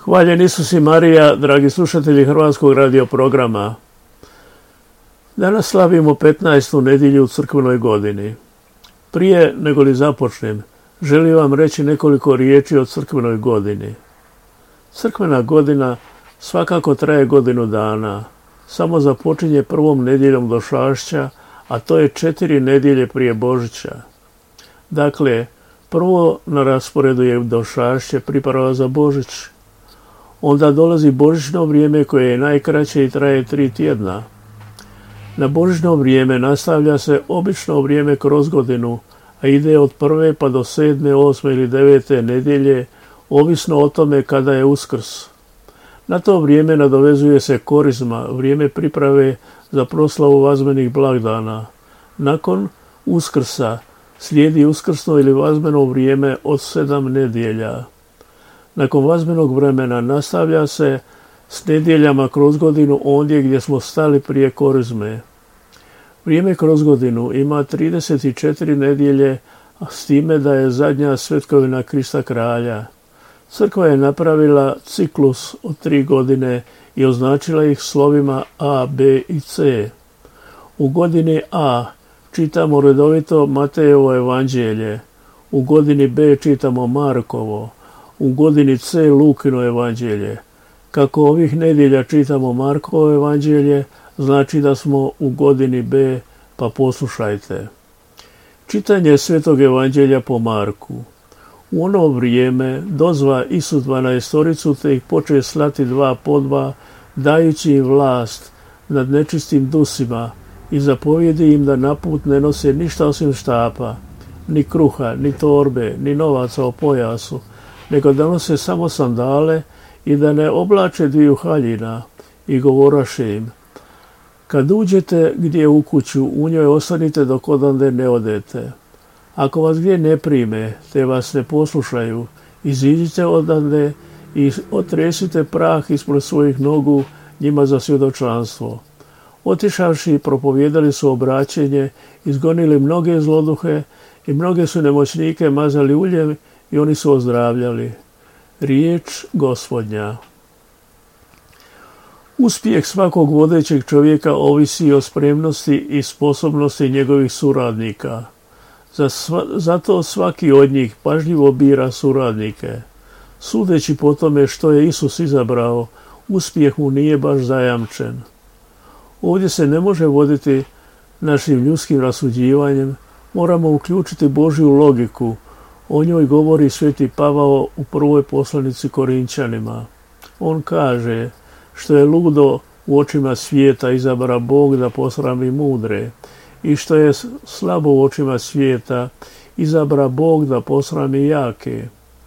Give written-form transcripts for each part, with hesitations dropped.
Hvaljen Isus i Marija, dragi slušatelji Hrvatskog radio programa. Danas slavimo 15. nedjelju u crkvenoj godini. Prije nego li započnem, želim vam reći nekoliko riječi o crkvenoj godini. Crkvena godina svakako traje godinu dana. Samo započinje prvom nedjeljom Došašća, a to je 4 nedjelje prije Božića. Dakle, prvo na rasporedu je Došašće, priprava za Božić. Onda dolazi božićno vrijeme koje je najkraće i traje 3 tjedna. Na božićno vrijeme nastavlja se obično vrijeme kroz godinu, a ide od 1. pa do 7., 8. ili 9. nedjelje, ovisno o tome kada je Uskrs. Na to vrijeme nadovezuje se Korizma, vrijeme priprave za proslavu vazmenih blagdana. Nakon Uskrsa slijedi uskrsno ili vazmeno vrijeme od 7 nedjelja. Nakon vazmenog vremena nastavlja se s nedjeljama kroz godinu ondje gdje smo stali prije Korizme. Vrijeme kroz godinu ima 34 nedjelje, a s time da je zadnja svetkovina Krista kralja. Crkva je napravila ciklus od 3 godine i označila ih slovima A, B i C. U godini A čitamo redovito Matejevo evanđelje, u godini B čitamo Markovo, u godini C Lukino evanđelje. Kako ovih nedjelja čitamo Markovo evanđelje, znači da smo u godini B, pa poslušajte. Čitanje Svetog evanđelja po Marku. U ono vrijeme dozva Isus 12 te ih poče slati 2 po 2, dajući im vlast nad nečistim dusima i zapovjedi im da na put ne nose ništa osim štapa, ni kruha, ni torbe, ni novaca o pojasu, nego da nose samo sandale i da ne oblače 2 haljina, i govoraše im: kad uđete gdje u kuću, u njoj ostanite dok odande ne odete. Ako vas gdje ne prime, te vas ne poslušaju, iziđite odande i otresite prah ispred svojih nogu njima za svjedočanstvo. Otišavši, propovijedali su obraćenje, izgonili mnoge zloduhe i mnoge su nemoćnike mazali uljem i oni su ozdravljali. Riječ Gospodnja. Uspjeh svakog vodećeg čovjeka ovisi o spremnosti i sposobnosti njegovih suradnika. Zato svaki od njih pažljivo bira suradnike. Sudeći po tome što je Isus izabrao, uspjeh mu nije baš zajamčen. Ovdje se ne može voditi našim ljudskim rasuđivanjem, moramo uključiti Božju logiku. O njoj govori Sveti Pavao u prvoj poslanici Korinčanima. On kaže: što je ludo u očima svijeta izabra Bog da posrami mudre, i što je slabo u očima svijeta izabra Bog da posrami jake.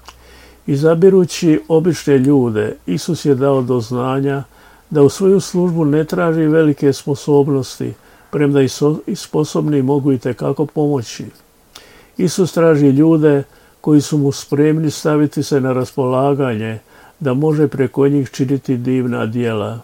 Izabirući obične ljude, Isus je dao do znanja da u svoju službu ne traži velike sposobnosti, premda i sposobni mogu itekako pomoći. Isus traži ljude koji su mu spremni staviti se na raspolaganje, da može preko njih činiti divna djela.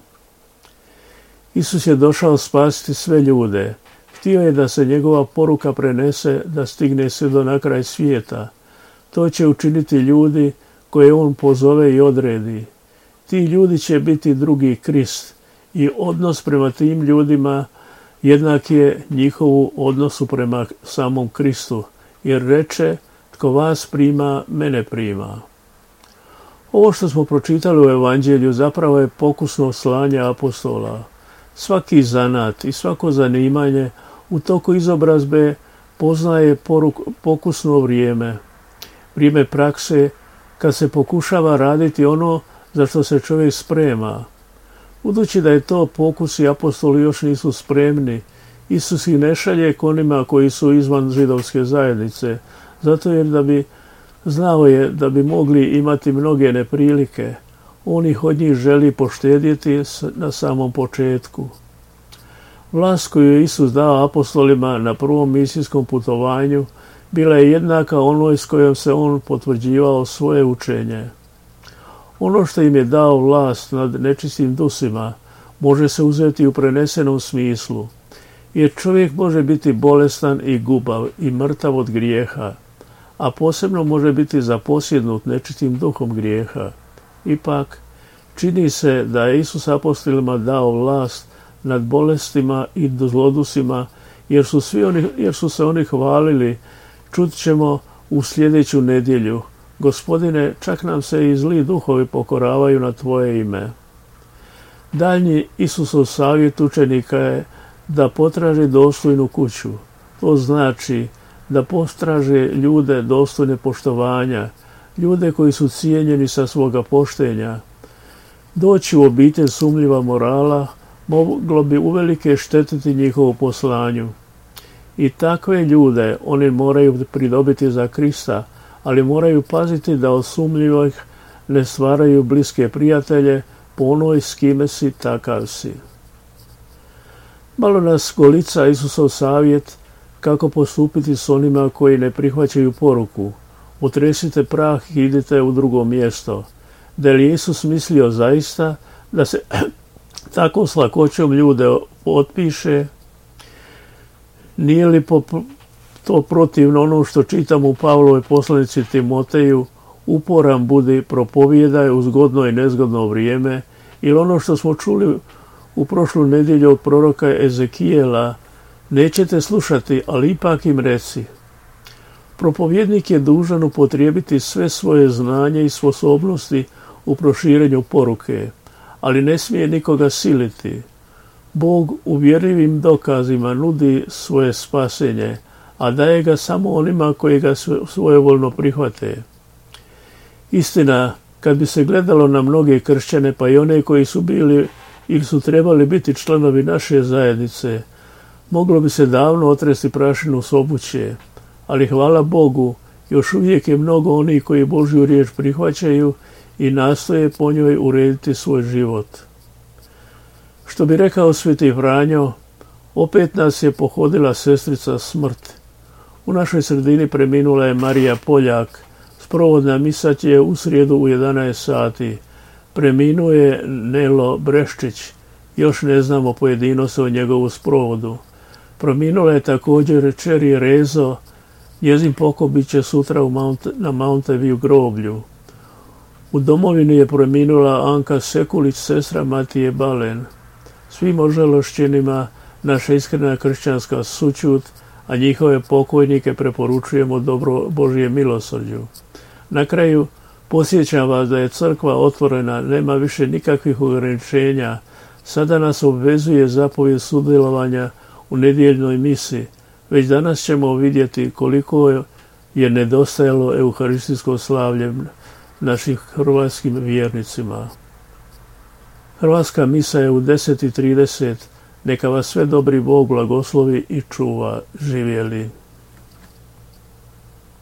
Isus je došao spasiti sve ljude. Htio je da se njegova poruka prenese, da stigne sve do na kraj svijeta. To će učiniti ljudi koje on pozove i odredi. Ti ljudi će biti drugi Krist i odnos prema tim ljudima jednak je njihovu odnosu prema samom Kristu, jer reče: tko vas prima, mene prima. Ovo što smo pročitali u evanđelju zapravo je pokusno slanje apostola. Svaki zanat i svako zanimanje u toku izobrazbe poznaje pokusno vrijeme. Vrijeme prakse kad se pokušava raditi ono za što se čovjek sprema. Budući da je to pokus i apostoli još nisu spremni, Isus ih ne šalje k onima koji su izvan židovske zajednice, zato jer znao je da bi mogli imati mnoge neprilike. On ih od njih želi poštedjeti na samom početku. Vlast koju je Isus dao apostolima na prvom misijskom putovanju bila je jednaka onoj s kojom se on potvrđivao svoje učenje. Ono što im je dao vlast nad nečistim dusima može se uzeti u prenesenom smislu, jer čovjek može biti bolestan i gubav i mrtav od grijeha, a posebno može biti zaposjednut nečistim duhom grijeha. Ipak, Čini se da je Isus apostolima dao vlast nad bolestima i zlodusima, jer su se oni hvalili. Čut ćemo u sljedeću nedjelju: Gospodine, čak nam se i zli duhovi pokoravaju na tvoje ime. Daljnji Isusov savjet učenika je da potraže dostojnu kuću. To znači da potraže ljude dostojne poštovanja, ljude koji su cijenjeni sa svoga poštenja. Doći u obitelj sumnjiva morala moglo bi uvelike štetiti njihovu poslanju. I takve ljude oni moraju pridobiti za Krista, ali moraju paziti da od sumnjivih ne stvaraju bliske prijatelje po onoj s kime si takav si. Malo nas golica Isusov savjet kako postupiti s onima koji ne prihvaćaju poruku. Otresite prah i idite u drugo mjesto. Da li Isus mislio zaista da se tako s lakoćom ljude otpiše? Nije li to protivno ono što čitamo u Pavlovoj poslanici Timoteju: uporan budi, propovijedaj u zgodno i nezgodno vrijeme, ili ono što smo čuli u prošlu nedjelju od proroka Ezekijela: nećete slušati, ali ipak im reci. Propovjednik je dužan upotrijebiti sve svoje znanje i sposobnosti u proširenju poruke, ali ne smije nikoga siliti. Bog uvjerljivim dokazima nudi svoje spasenje, a daje ga samo onima koji ga svojevoljno prihvate. Istina, kad bi se gledalo na mnoge kršćane, pa i one koji su bili ili su trebali biti članovi naše zajednice, moglo bi se davno otresti prašinu s obuće, ali hvala Bogu, još uvijek je mnogo onih koji Božju riječ prihvaćaju i nastoje po njoj urediti svoj život. Što bi rekao Sveti Franjo, opet nas je pohodila sestrica smrt. U našoj sredini preminula je Marija Poljak. Sprovodna misa je u srijedu u 11 sati. Preminuo je Nelo Breščić. Još ne znamo pojedinosti o njegovu sprovodu. Preminula je također Čeri Rezo. Njezin pokop bit će sutra na Mountain View groblju. U domovini je preminula Anka Sekulić, sestra Matije Balen. Svim ožalošćenima naša iskrena kršćanska sućut, a njihove pokojnike preporučujemo dobro Božje milosrđu. Na kraju podsjećam vas da je crkva otvorena, nema više nikakvih ograničenja. Sada nas obvezuje zapovjed sudjelovanja u nedjeljnoj misi. Već danas ćemo vidjeti koliko je nedostajalo euharistijsko slavlje našim hrvatskim vjernicima. Hrvatska misa je u 10:30. Neka vas sve dobri Bog blagoslovi i čuva. Živjeli.